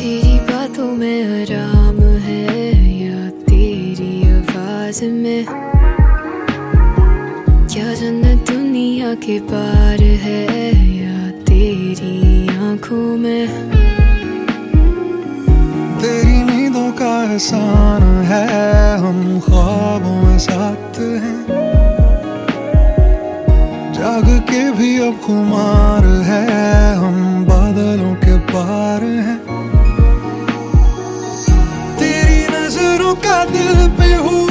तेरी बातों में आराम है या तेरी आवाज में, क्या जन्नत दुनिया के पार है या तेरी आंखों में। तेरी नींदों का एहसान है, हम ख्वाबों में साथ हैं, जाग के भी अब खुमार है, हम बादलों के पार हैं। तेरी नजरों का दिल पे हुआ